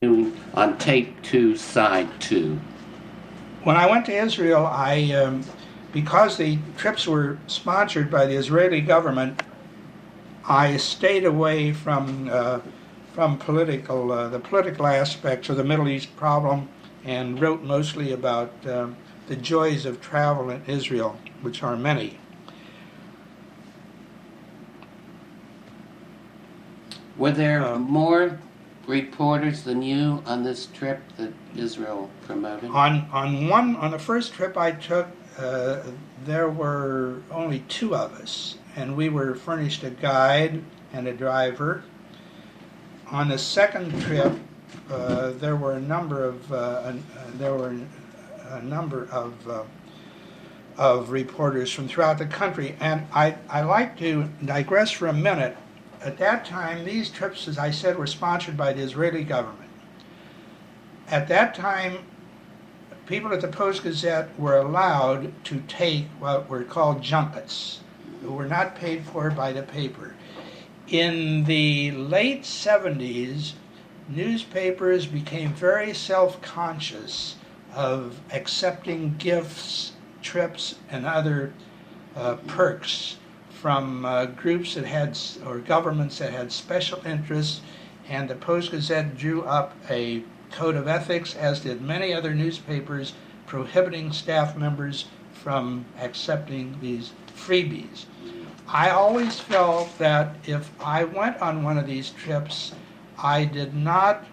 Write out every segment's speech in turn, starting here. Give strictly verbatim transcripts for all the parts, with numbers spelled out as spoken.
On tape two, side two. When I went to Israel, I, um, because the trips were sponsored by the Israeli government, I stayed away from uh, from political uh, the political aspects of the Middle East problem, and wrote mostly about uh, the joys of travel in Israel, which are many. Were there Uh, more reporters than you on this trip that Israel promoted? On on one on the first trip I took, uh, there were only two of us, and we were furnished a guide and a driver. On the second trip, uh, there were a number of uh, uh, there were a number of uh, of reporters from throughout the country, and I I like to digress for a minute. At that time, these trips, as I said, were sponsored by the Israeli government. At that time, people at the Post-Gazette were allowed to take what were called junkets, who were not paid for by the paper. In the late seventies, newspapers became very self-conscious of accepting gifts, trips, and other uh, perks from uh, groups that had, or governments that had special interests, and the Post-Gazette drew up a code of ethics, as did many other newspapers, prohibiting staff members from accepting these freebies. I always felt that if I went on one of these trips, I did not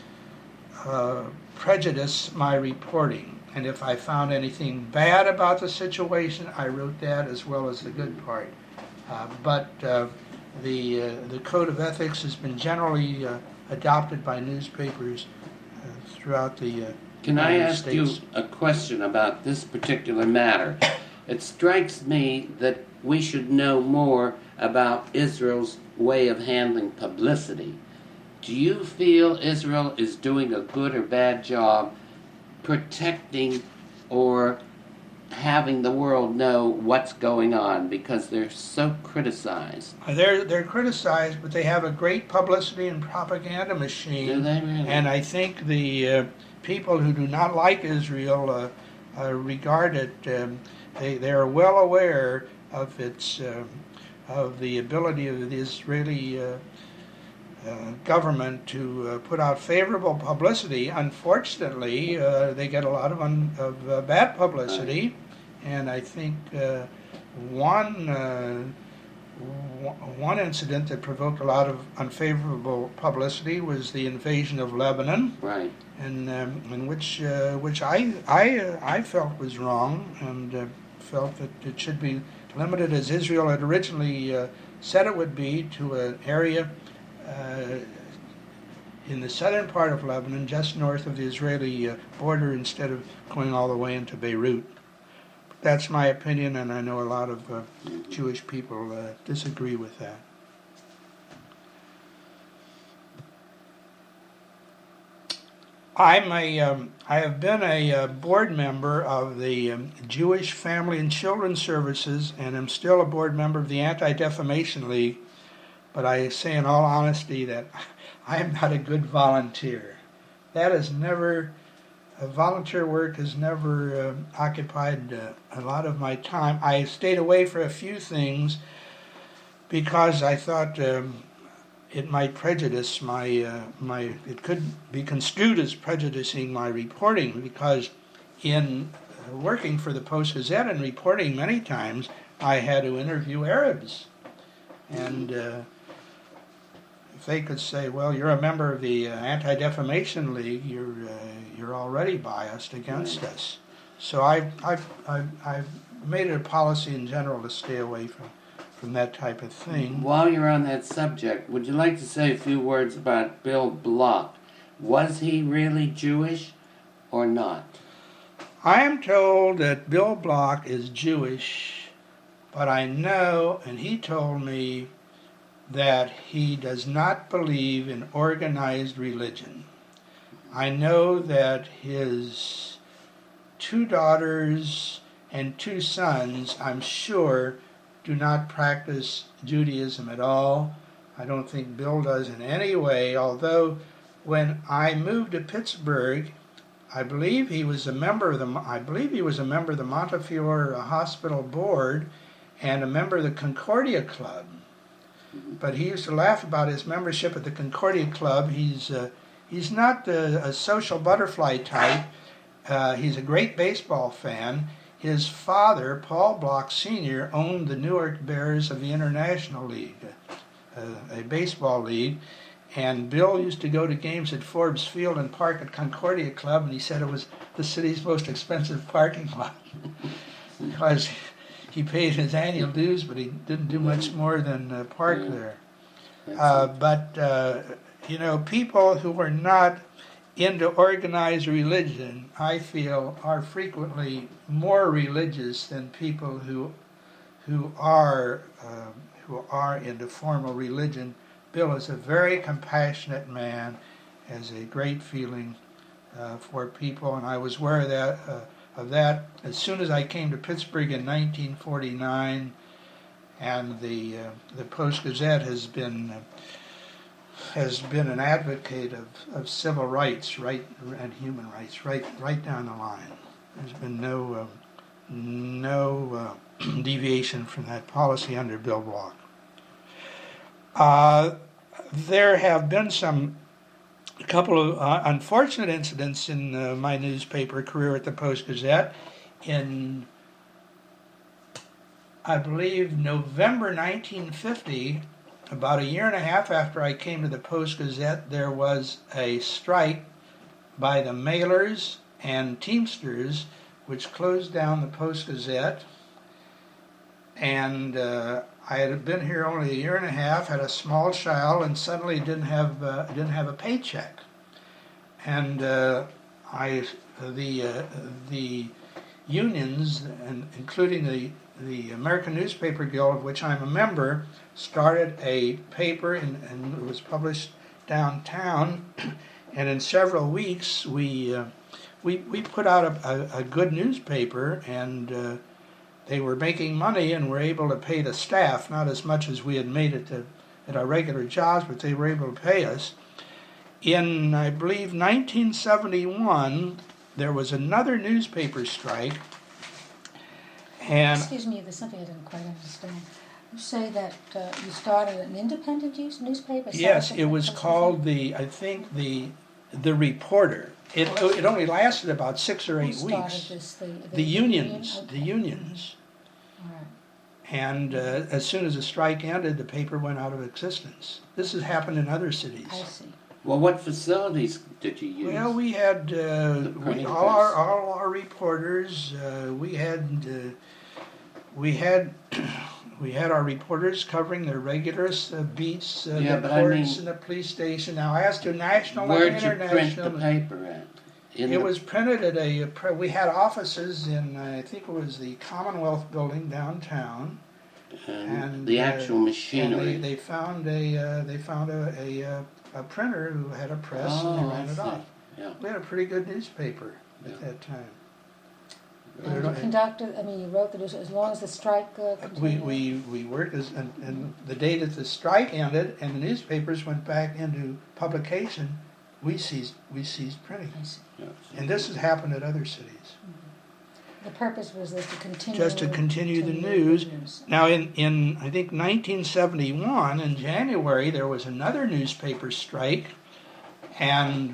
uh, prejudice my reporting. And if I found anything bad about the situation, I wrote that as well as the good part. Uh, but uh, the uh, the code of ethics has been generally uh, adopted by newspapers uh, throughout the uh, Can I United ask States. you a question about this particular matter? It strikes me that we should know more about Israel's way of handling publicity. Do you feel Israel is doing a good or bad job protecting or having the world know what's going on, because they're so criticized? They're they're criticized, but they have a great publicity and propaganda machine. Do they really? And I think the uh, people who do not like Israel uh, uh, regard it. Um, they they are well aware of its uh, of the ability of the Israeli uh, uh, government to uh, put out favorable publicity. Unfortunately, uh, they get a lot of un, of uh, bad publicity, and I think uh, one. Uh, One incident that provoked a lot of unfavorable publicity was the invasion of Lebanon, Right. and um, in which uh, which I I uh, I felt was wrong, and uh, felt that it should be limited, as Israel had originally uh, said it would be, to an area uh, in the southern part of Lebanon, just north of the Israeli uh, border, instead of going all the way into Beirut. That's my opinion, and I know a lot of uh, Jewish people uh, disagree with that. I'm a, um, I have been a uh, board member of the um, Jewish Family and Children's Services, and am still a board member of the Anti-Defamation League, but I say in all honesty that I am not a good volunteer. That has never... Uh, volunteer work has never uh, occupied uh, a lot of my time. I stayed away for a few things because I thought um, it might prejudice my uh, my. It could be construed as prejudicing my reporting, because in uh, working for the Post-Gazette and reporting many times, I had to interview Arabs, and. Uh, If they could say, "Well, you're a member of the uh, Anti-Defamation League. You're uh, you're already biased against us." So I've I've I've, I've made it a policy in general to stay away from, from that type of thing. While you're on that subject, would you like to say a few words about Bill Block? Was he really Jewish or not? I am told that Bill Block is Jewish, but I know, and he told me, that he does not believe in organized religion. I know that his two daughters and two sons, I'm sure, do not practice Judaism at all. I don't think Bill does in any way, although when I moved to Pittsburgh, I believe he was a member of the I believe he was a member of the Montefiore Hospital Board and a member of the Concordia Club. But he used to laugh about his membership at the Concordia Club. He's uh, he's not a, a social butterfly type. Uh, he's a great baseball fan. His father, Paul Block Senior, owned the Newark Bears of the International League, uh, a baseball league. And Bill used to go to games at Forbes Field and park at Concordia Club, and he said it was the city's most expensive parking lot because he paid his annual dues, but he didn't do much more than uh, park Yeah. there. Uh, but, uh, you know, people who are not into organized religion, I feel, are frequently more religious than people who who are um, who are into formal religion. Bill is a very compassionate man, has a great feeling uh, for people, and I was aware of that, uh, of that as soon as I came to Pittsburgh in nineteen forty-nine, and the uh, the Post-Gazette has been uh, has been an advocate of, of civil rights, right, and human rights, right right down the line. There's been no uh, no uh, deviation from that policy under Bill Block. Uh, there have been some, a couple of uh, unfortunate incidents in uh, my newspaper career at the Post-Gazette. In, I believe, November nineteen fifty, about a year and a half after I came to the Post-Gazette, there was a strike by the mailers and Teamsters, which closed down the Post-Gazette. And uh, I had been here only a year and a half, had a small child, and suddenly didn't have uh, didn't have a paycheck. And uh, I the uh, the unions, and including the the American Newspaper Guild, of which I'm a member, started a paper, and, and it was published downtown. And in several weeks, we uh, we we put out a, a, a good newspaper, and uh, they were making money and were able to pay the staff, not as much as we had made it to, at our regular jobs, but they were able to pay us. In, I believe, nineteen seventy-one, there was another newspaper strike, and Excuse me, there's something I didn't quite understand. You say that uh, you started an independent news- newspaper? yes, it was called the, I think, the the Reporter. It it only lasted about six or Who eight started weeks. this? The, the, The unions, union? the Okay. unions. All right. And uh, as soon as the strike ended, the paper went out of existence. This has happened in other cities. I see. Well, what facilities did you use? Well, we had uh, The we, printing all our press. all our reporters. Uh, we had uh, we had we had our reporters covering their regular uh, beats, uh, Yeah, the but I courts mean- and the police station. Now, as to national Where'd and you print international, the paper at? In it the- was printed at a. pre- We had offices in uh, I think it was the Commonwealth Building downtown. and And the uh, actual and machinery. they, they found a uh, they found a, a uh, a printer who had a press, Oh, and they I ran it see. off. Yeah. We had a pretty good newspaper Yeah. at that time. And you Right. conducted, I mean, you wrote the news as long as the strike uh, We continued? we we worked as and, and the day that the strike ended and the newspapers went back into publication, we ceased we ceased printing. I see. Yeah. And this has happened at other cities. The purpose was this to continue... Just to continue the news. Now, in, in I think nineteen seventy-one, in January, there was another newspaper strike, and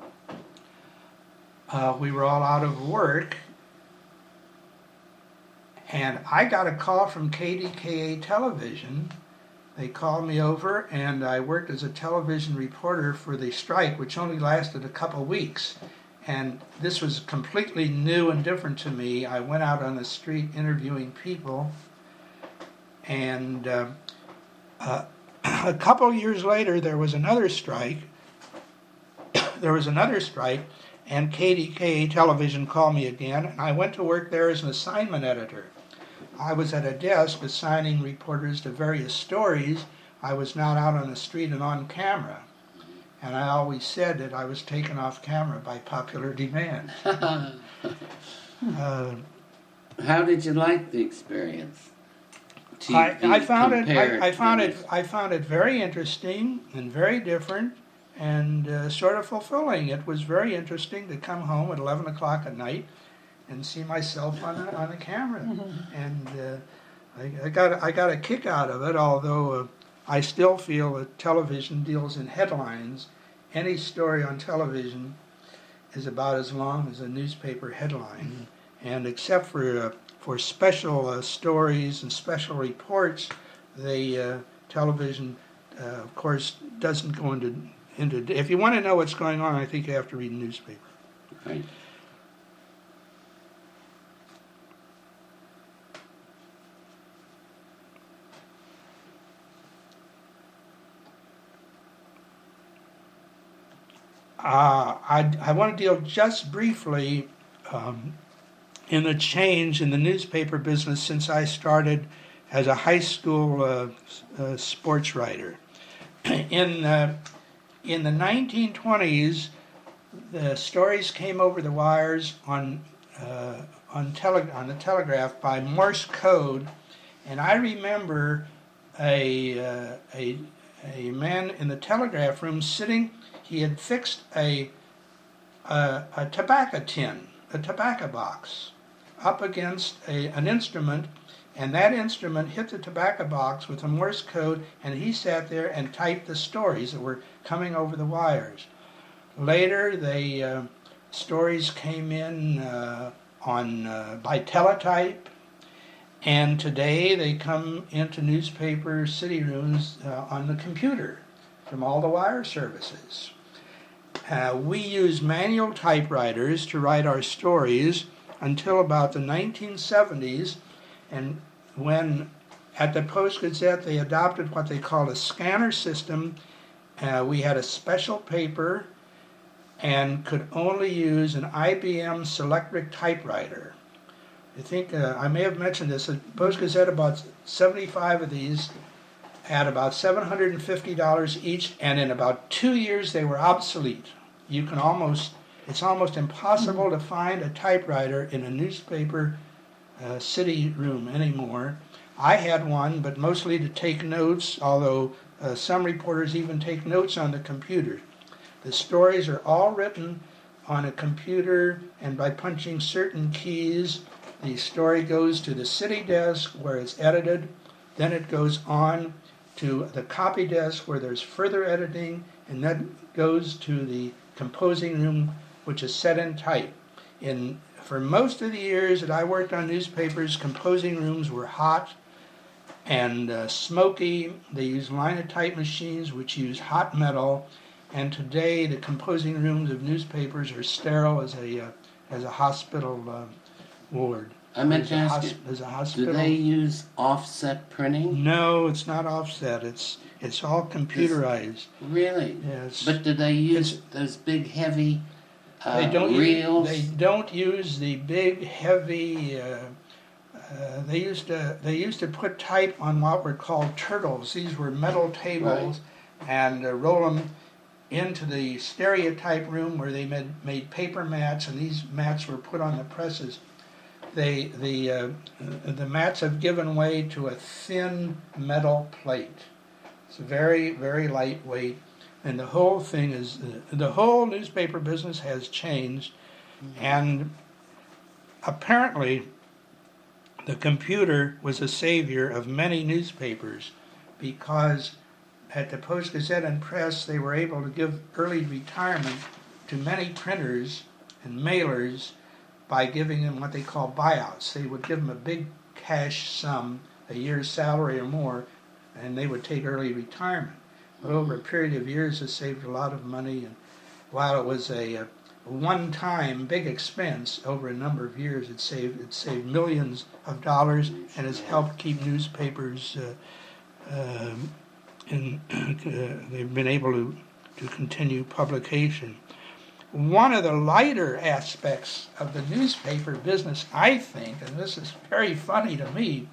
uh, we were all out of work. And I got a call from K D K A Television. They called me over, and I worked as a television reporter for the strike, which only lasted a couple weeks. And this was completely new and different to me. I went out on the street interviewing people, and uh, uh, a couple years later, there was another strike. There was another strike, and K D K A Television called me again, and I went to work there as an assignment editor. I was at a desk assigning reporters to various stories. I was not out on the street and on camera. And I always said that I was taken off camera by popular demand. uh, How did you like the experience? To I, be I found it. compared I, I to found the it. I found it very interesting and very different. and uh, sort of fulfilling. It was very interesting to come home at eleven o'clock at night and see myself on a, on a camera, and uh, I, I got I got a kick out of it. Although uh, I still feel that television deals in headlines. Any story on television is about as long as a newspaper headline, mm-hmm. and except for uh, for special uh, stories and special reports, the uh, television, uh, of course, doesn't go into into. If you want to know what's going on, I think you have to read a newspaper. Right. Uh, I, I want to deal just briefly um, in the change in the newspaper business since I started as a high school uh, uh, sports writer. In uh, in the nineteen twenties, the stories came over the wires on uh, on tele- on the telegraph by Morse code, and I remember a uh, a a man in the telegraph room sitting. He had fixed a, a a tobacco tin, a tobacco box, up against a, an instrument, and that instrument hit the tobacco box with a Morse code, and he sat there and typed the stories that were coming over the wires. Later, the uh, stories came in uh, on uh, by teletype, and today they come into newspaper city rooms uh, on the computer from all the wire services. Uh, we used manual typewriters to write our stories until about the nineteen seventies, and when at the Post-Gazette they adopted what they called a scanner system. Uh, we had a special paper and could only use an I B M Selectric typewriter. I think uh, I may have mentioned this. The Post-Gazette about seventy-five of these at about seven hundred fifty dollars each, and in about two years they were obsolete. You can almost, it's almost impossible to find a typewriter in a newspaper uh, city room anymore. I had one, but mostly to take notes, although uh, some reporters even take notes on the computer. The stories are all written on a computer, and by punching certain keys, the story goes to the city desk where it's edited, then it goes on to the copy desk where there's further editing, and then goes to the composing room, which is set in type. In for most of the years that I worked on newspapers, composing rooms were hot and uh, smoky. They used linotype machines, which use hot metal, and today the composing rooms of newspapers are sterile as a uh, as a hospital uh, ward. I meant to ask hosp- you, as a hospital. do they use offset printing? No, it's not offset. It's it's all computerized. Really? Yes. But do they use those big, heavy uh, They don't reels? use, they don't use the big heavy. Uh, uh, they used to they used to put type on what were called turtles. These were metal tables, right. and uh, roll them into the stereotype room where they made made paper mats, and these mats were put on the presses. They the uh, the mats have given way to a thin metal plate. It's very very lightweight. And the whole thing is, uh, the whole newspaper business has changed, mm-hmm. and apparently the computer was a savior of many newspapers, because at the Post-Gazette and Press they were able to give early retirement to many printers and mailers by giving them what they call buyouts. They would give them a big cash sum, a year's salary or more, and they would take early retirement. But over a period of years, it saved a lot of money, and while it was a, a one-time big expense, over a number of years, it saved it saved millions of dollars, and has helped keep newspapers. Uh, uh, in, uh, they've been able to to continue publication. One of the lighter aspects of the newspaper business, I think, and this is very funny to me,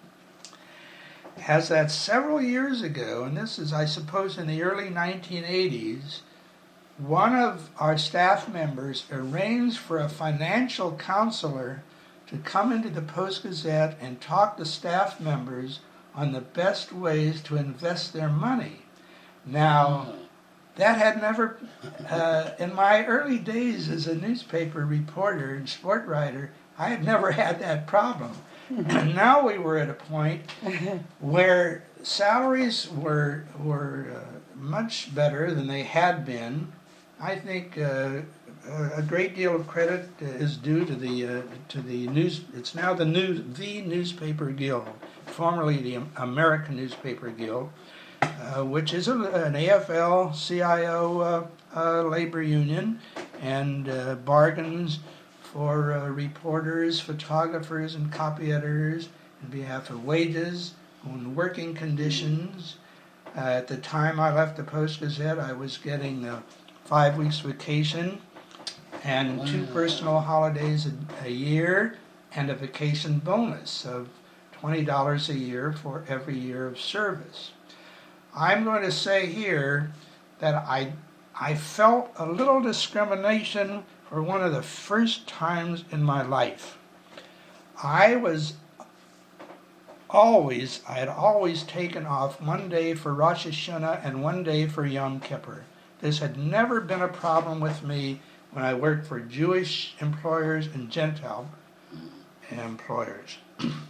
has that several years ago, and this is, I suppose, in the early nineteen eighties, one of our staff members arranged for a financial counselor to come into the Post-Gazette and talk to staff members on the best ways to invest their money. Now, that had never, uh, in my early days as a newspaper reporter and sport writer, I had never had that problem. And now we were at a point where salaries were were uh, much better than they had been. I think uh, a great deal of credit is due to the uh, to the news. It's now the news the Newspaper Guild, formerly the American Newspaper Guild, uh, which is a, an A F L C I O uh, uh, labor union, and uh, bargains for uh, reporters, photographers, and copy editors on behalf of wages, on working conditions. Uh, at the time I left the Post-Gazette, I was getting uh, five weeks vacation and wow. two personal holidays a, a year and a vacation bonus of twenty dollars a year for every year of service. I'm going to say here that I, I felt a little discrimination for one of the first times in my life. I was always, I had always taken off one day for Rosh Hashanah and one day for Yom Kippur. This had never been a problem with me when I worked for Jewish employers and Gentile employers.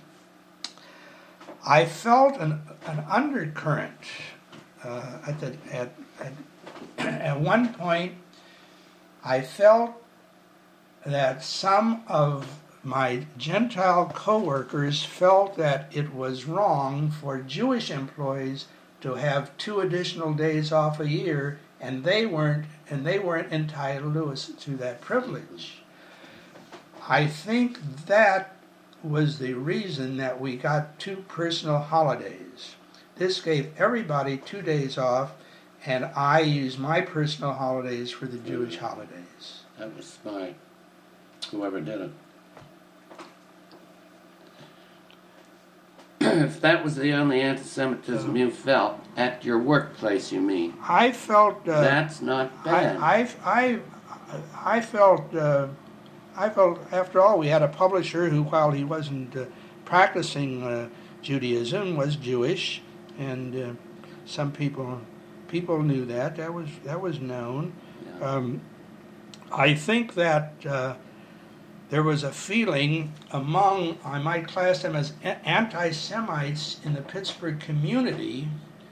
I felt an, an undercurrent uh, at, the, at, at, at one point. I felt that some of my Gentile co-workers felt that it was wrong for Jewish employees to have two additional days off a year, and they weren't and they weren't entitled to, to that privilege. I think that was the reason that we got two personal holidays. This gave everybody two days off, and I used my personal holidays for the Jewish holidays. That was smart. Whoever did it. If that was the only anti-Semitism you felt at your workplace, you mean? I felt uh, that's not bad. I I I, I felt uh, I felt after all we had a publisher who, while he wasn't uh, practicing uh, Judaism, was Jewish, and uh, some people people knew that. That was that was known. Yeah. Um, I think that. Uh, There was a feeling among, I might class them as anti-Semites in the Pittsburgh community,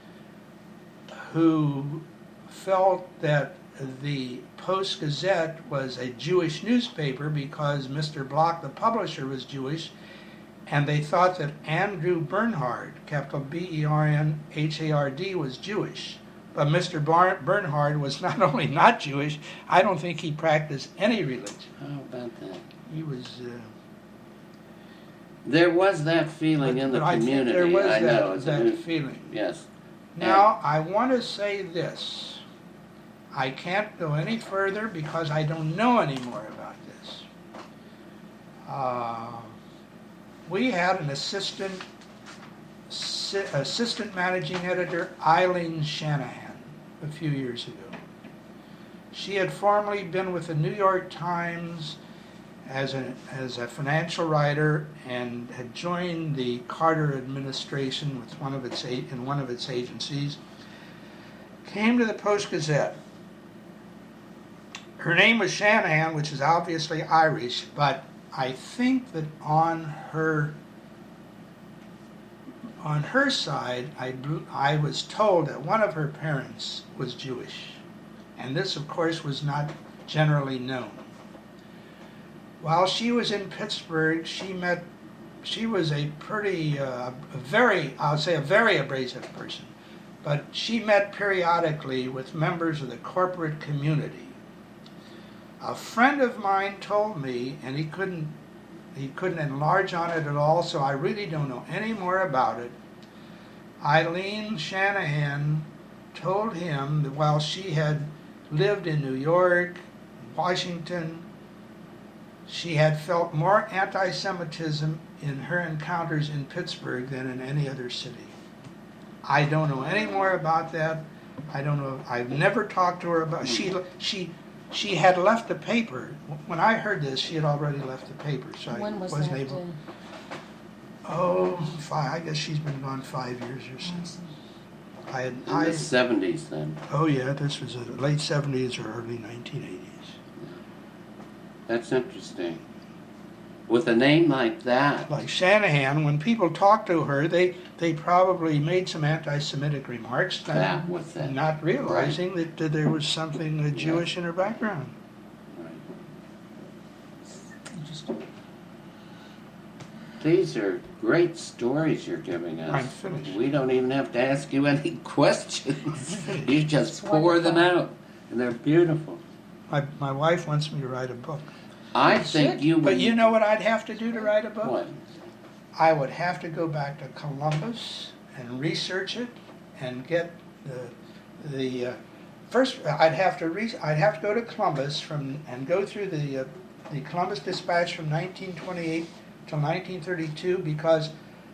who felt that the Post-Gazette was a Jewish newspaper because Mister Block, the publisher, was Jewish, and they thought that Andrew Bernhard, capital B E R N H A R D, was Jewish. But Mister Bar- Bernhard was not only not Jewish, I don't think he practiced any religion. How about that? He was. Uh, there was that feeling but, in the but community. I think there was I that, know, that new, feeling. Yes. Now, and I want to say this. I can't go any further because I don't know any more about this. Uh, we had an assistant si- assistant managing editor, Eileen Shanahan, a few years ago. She had formerly been with the New York Times as a, as a financial writer and had joined the Carter administration with one of its in one of its agencies. Came to the Post-Gazette. Her name was Shanahan, which is obviously Irish, but I think that on her on her side, I, I was told that one of her parents was Jewish. And this, of course, was not generally known. While she was in Pittsburgh, she met, she was a pretty, uh, a very, I'll say a very abrasive person, but she met periodically with members of the corporate community. A friend of mine told me, and he couldn't, he couldn't enlarge on it at all, so I really don't know any more about it. Eileen Shanahan told him that while she had lived in New York, Washington, she had felt more anti-Semitism in her encounters in Pittsburgh than in any other city. I don't know any more about that. I don't know. I've never talked to her about. She she she had left the paper when I heard this. She had already left the paper, so when I was wasn't that, able. Uh... Oh, five. I guess she's been gone five years or so. I, In I the seventies then. oh yeah, this was the late seventies or early nineteen eighties. That's interesting. With a name like that, Like Shanahan, when people talked to her, they, they probably made some anti-Semitic remarks, that was it. not realizing that, that there was something uh, Jewish Yeah. in her background. Right. Interesting. These are great stories you're giving us. I'm finished. We don't even have to ask you any questions. You just It's pour them wonderful. out, and they're beautiful. My, my wife wants me to write a book. I You think should. you would. But you know what I'd have to do to write a book? What? I would have to go back to Columbus and research it and get the the uh, first. I'd have to re- I'd have to go to Columbus from and go through the uh, the Columbus Dispatch from nineteen twenty-eight till nineteen thirty-two because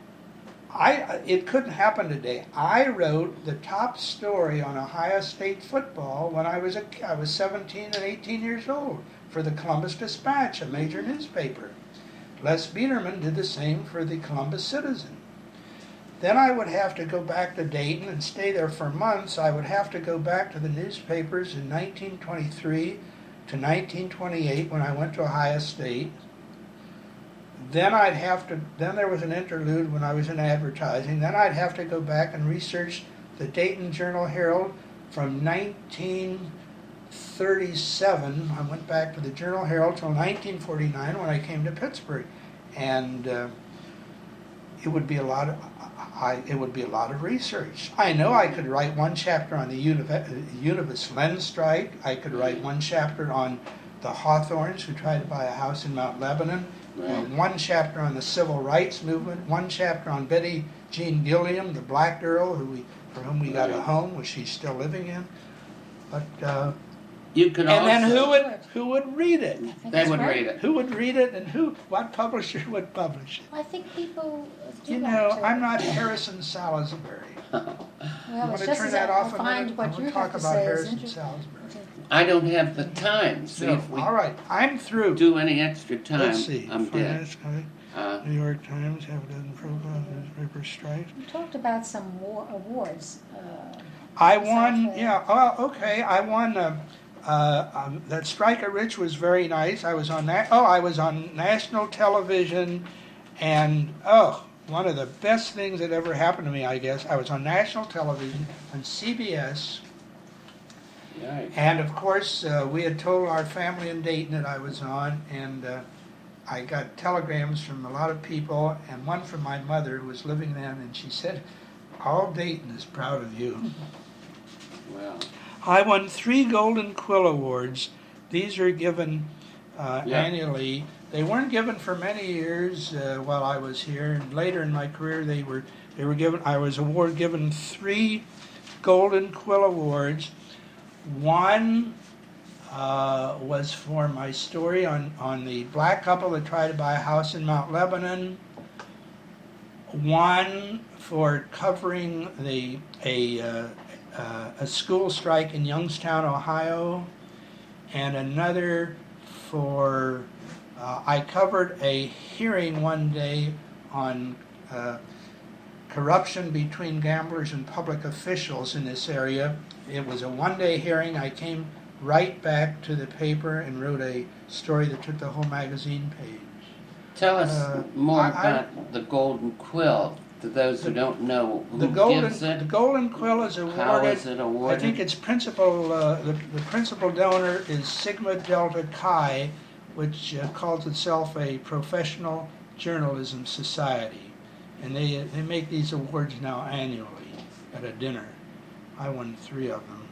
I it couldn't happen today. I wrote the top story on Ohio State football when I was a I was seventeen and eighteen years old for the Columbus Dispatch, a major newspaper. Les Biederman did the same for the Columbus Citizen. Then I would have to go back to Dayton and stay there for months. I would have to go back to the newspapers in nineteen twenty-three to nineteen twenty-eight when I went to Ohio State. Then I'd have to, then there was an interlude when I was in advertising. Then I'd have to go back and research the Dayton Journal-Herald from nineteen thirty-seven. I went back to the Journal-Herald till nineteen forty-nine when I came to Pittsburgh. And uh, it would be a lot of, I, it would be a lot of research. I know I could write one chapter on the Univis Lens strike. I could write one chapter on the Hawthorns who tried to buy a house in Mount Lebanon. Right. Uh, one chapter on the civil rights movement. One chapter on Betty Jean Gilliam, the black girl who we, for whom we got a Right. home, which she's still living in. But uh, You could and also. then who would who would read it? I think They it's would great. read it. Who would read it, and who? What publisher would publish it? I think people do You like know, to- I'm not Harrison Salisbury. Well, Want it's to just turn as that I off a find minute? what I want you to talk have to about say is Harrison interesting. Salisbury. I don't have the time. See No, if we all right, I'm through. do any extra time. Let's see. I'm dead. Finance guy, Uh, New York Times, half a dozen profiles, newspaper strikes. You talked about some war, awards. Uh, I Is won, that, uh, yeah, oh, okay, I won, uh, uh, um, that Strike at Rich was very nice. I was on that, oh, I was on national television, and, oh, one of the best things that ever happened to me, I guess, I was on national television, on C B S, right. and of course, uh, we had told our family in Dayton that I was on, and uh, I got telegrams from a lot of people, and one from my mother who was living then, and she said, all Dayton is proud of you. Well, I won three Golden Quill Awards. These are given uh, Yeah. annually. They weren't given for many years uh, while I was here. And later in my career, they were they were given. I was award given three Golden Quill Awards. One uh, was for my story on on the black couple that tried to buy a house in Mount Lebanon. One for covering the a uh, uh, a school strike in Youngstown, Ohio, and another for uh, I covered a hearing one day on uh, corruption between gamblers and public officials in this area. It was a one-day hearing. I came right back to the paper and wrote a story that took the whole magazine page. tell us Uh, more I- I- about the Golden Quill. To those who don't know, who The golden gives it? the Golden Quill is awarded. How is it awarded? I think its principal uh, the, the principal donor is Sigma Delta Chi, which uh, calls itself a professional journalism society, and they they make these awards now annually at a dinner. I won three of them.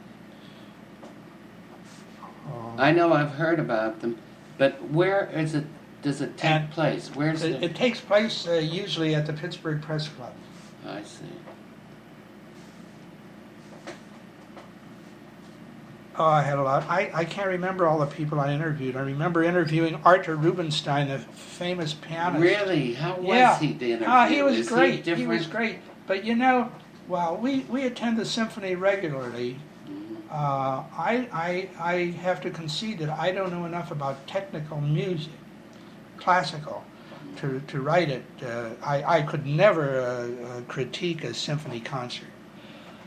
Uh, I know I've heard about them, but where is it? Does it take And place? Where's it, the? it takes place uh, usually at the Pittsburgh Press Club. I see. Oh, I had a lot. I, I can't remember all the people I interviewed. I remember interviewing Arthur Rubinstein, the famous pianist. Really? How was Yeah. he to interview? Ah, he was Is great. He, He, was different? great. But you know, well, we, we attend the symphony regularly. Mhm. Uh, I, I, I have to concede that I don't know enough about technical music, classical, to, to write it. Uh, I, I could never uh, uh, critique a symphony concert.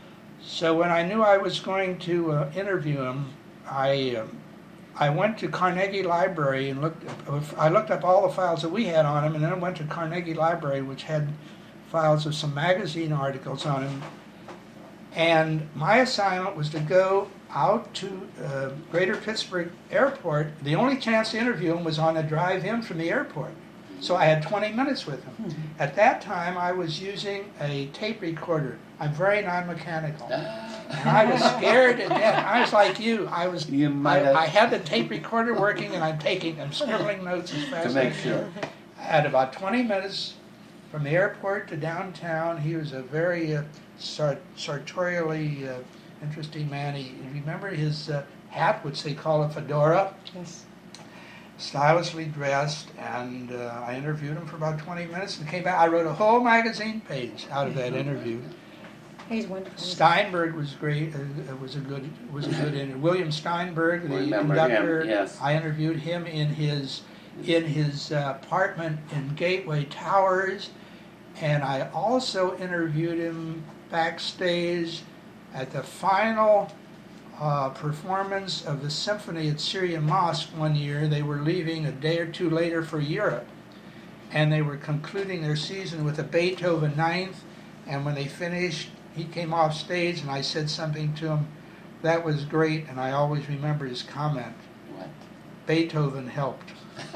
So when I knew I was going to uh, interview him, I um, I went to Carnegie Library and looked. I looked up all the files that we had on him, and then I went to Carnegie Library, which had files of some magazine articles on him. And my assignment was to go out to uh, Greater Pittsburgh Airport. The only chance to interview him was on the drive in from the airport. So I had twenty minutes with him. Mm-hmm. At that time, I was using a tape recorder. I'm very non-mechanical. And I was scared to death. I was like you. I was. You might I, have- I had the tape recorder working, and I'm taking, I'm scribbling notes as fast To as make I sure. can. At about twenty minutes from the airport to downtown, he was a very uh, sart- sartorially uh, interesting man. He, remember his uh, hat, which they call a fedora? Yes. Stylishly dressed, and uh, I interviewed him for about twenty minutes and came back. I wrote a whole magazine page out of that interview. He's wonderful. Steinberg was great. Uh, was a good. Was a good interview. William Steinberg, the Remember him, conductor. yes. I interviewed him in his in his uh, apartment in Gateway Towers, and I also interviewed him backstage at the final uh, performance of the symphony at Syrian Mosque one year. They were leaving a day or two later for Europe, and they were concluding their season with a Beethoven Ninth. And when they finished, he came off stage, and I said something to him that was great, and I always remember his comment. What? Beethoven helped.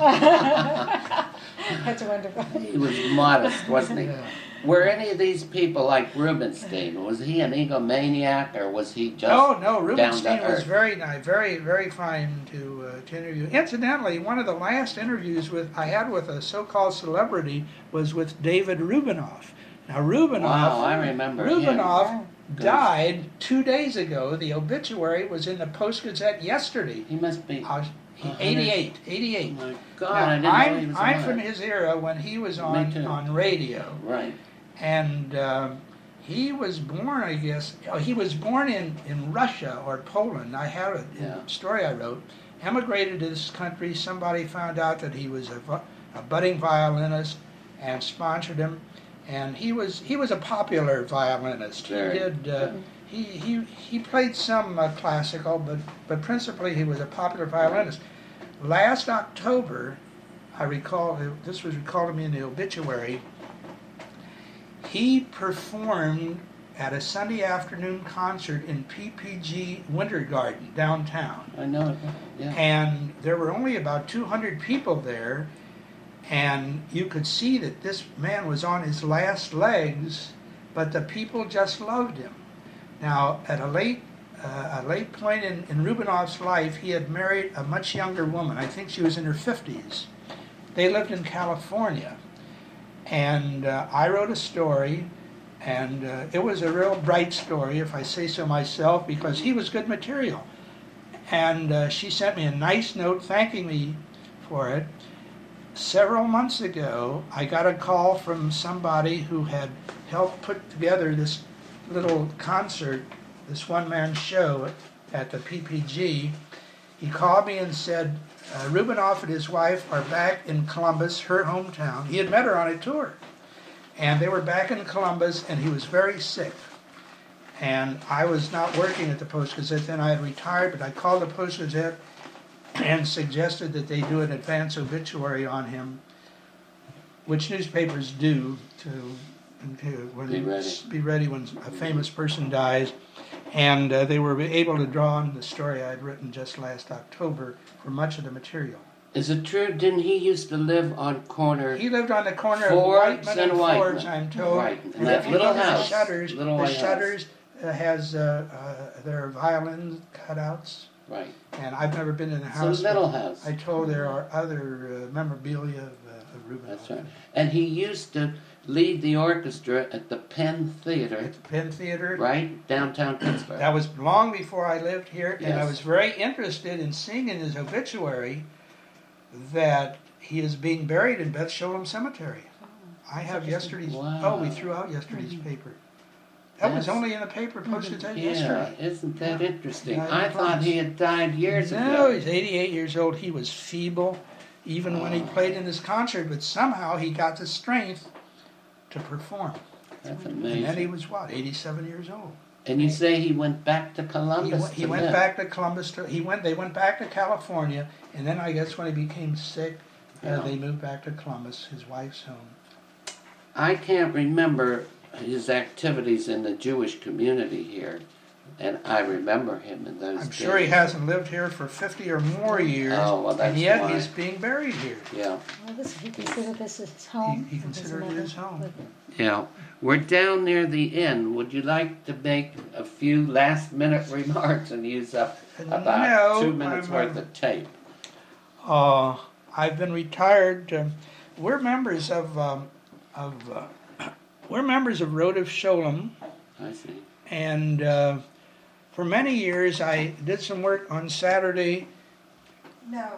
That's wonderful. He was modest, wasn't he? Yeah. Were any of these people like Rubinstein? Was he an egomaniac, or was he just No, no, down Rubinstein to was earth? very nice, very, very fine to uh, to interview. Incidentally, one of the last interviews with I had with a so-called celebrity was with David Rubinoff. Now, Rubinoff, Wow, I remember him. Rubinoff Good. died two days ago. The obituary was in the Post-Gazette yesterday. He must be. Uh, he, A hundred- eighty-eight, Oh eighty-eight. my God, Now, I didn't know he I'm, was I'm alive. from his era when he was Me on too. on radio. Right. And um, he was born, I guess, oh, he was born in, in Russia or Poland. I have a Yeah. story I wrote. Emigrated to this country. Somebody found out that he was a, vi- a budding violinist and sponsored him. And he was he was a popular violinist. Very. He did uh, he, he he played some uh, classical, but but principally he was a popular violinist. Last October, I recall this was recalled to me in the obituary. He performed at a Sunday afternoon concert in P P G Winter Garden downtown. I know it. Yeah. And there were only about two hundred people there, and you could see that this man was on his last legs, but the people just loved him. Now, at a late uh, a late point in, in Rubinoff's life, he had married a much younger woman. I think she was in her fifties. They lived in California. And uh, I wrote a story, and uh, it was a real bright story, if I say so myself, because he was good material. And uh, she sent me a nice note thanking me for it. Several months ago, I got a call from somebody who had helped put together this little concert, this one-man show at the P P G. He called me and said, uh, Rubinoff and his wife are back in Columbus, her hometown. He had met her on a tour. And they were back in Columbus, and he was very sick. And I was not working at the Post-Gazette then. I had retired, but I called the Post-Gazette and suggested that they do an advance obituary on him, which newspapers do to, to when Be ready. be ready when a famous person dies. And uh, they were able to draw on the story I had written just last October for much of the material. Is it true? Didn't he used to live on corner? He lived on the corner of Forbes Whiteman and and Whiteman. Forbes, I'm told. Right, and And that if you little look at the house, shutters, little the white house. shutters uh, has uh, uh, their violin cutouts. Right. And I've never been in the It's house. a little but house. I told there are other uh, memorabilia of, uh, of Rubinoff. That's right. And he used to lead the orchestra at the Penn Theater, At the Penn Theater. right downtown Pittsburgh. That was long before I lived here, and I Yes. was very interested in seeing in his obituary that he is being buried in Beth Sholem Cemetery. I have yesterday's. Wow. Oh, we threw out yesterday's paper. That was That's- only in the paper posted Yeah, yesterday. isn't that interesting? Yeah, I no thought problems. he had died years No, ago. he's eighty-eight years old. He was feeble, even when he Oh. played in his concert, but somehow he got the strength to perform. That's And then he amazing. was what, eighty-seven years old. And you say he went back to He, Columbus w- he to went live. back to Columbus. To, he went. They went back to California, and then I guess when he became sick, uh, Yeah. they moved back to Columbus, his wife's home. I can't remember his activities in the Jewish community here, and I remember him in those I'm days. sure he hasn't lived here for fifty or more years, Oh, well, that's and yet why. he's being buried here. Yeah, Well, this, he considered this his home. He- he with his considered it mother his home. with- yeah. We're down near the end. Would you like to make a few last-minute remarks and use up about No, two minutes I'm, worth uh, of tape? Uh, I've been retired. Um, we're members of um, of uh, we're members of Road of Sholem, I see. and uh, for many years I did some work on Saturday. No.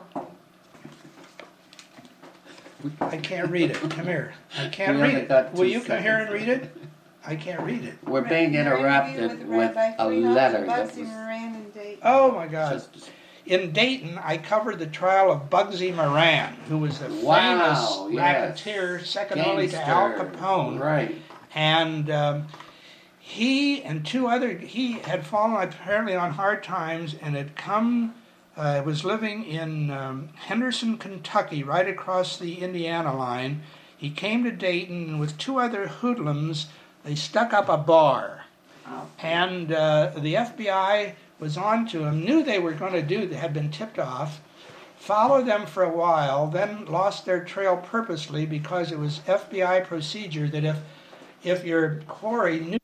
I can't read it. Come here. I can't We read only it. got Will two you come here and seconds. read it? I can't read it. We're being interrupted with a letter that was Moran and Dayton. Oh my God! just... In Dayton, I covered the trial of Bugsy Moran, who was a Wow, famous yes. racketeer, second only to Al Gangster. Capone. Right. And um, he and two other, he had fallen apparently on hard times and had come, uh, was living in um, Henderson, Kentucky, right across the Indiana line. He came to Dayton, and with two other hoodlums, they stuck up a bar. And uh, the F B I was on to him, knew they were going to do, they had been tipped off, followed them for a while, then lost their trail purposely because it was F B I procedure that if if your quarry knew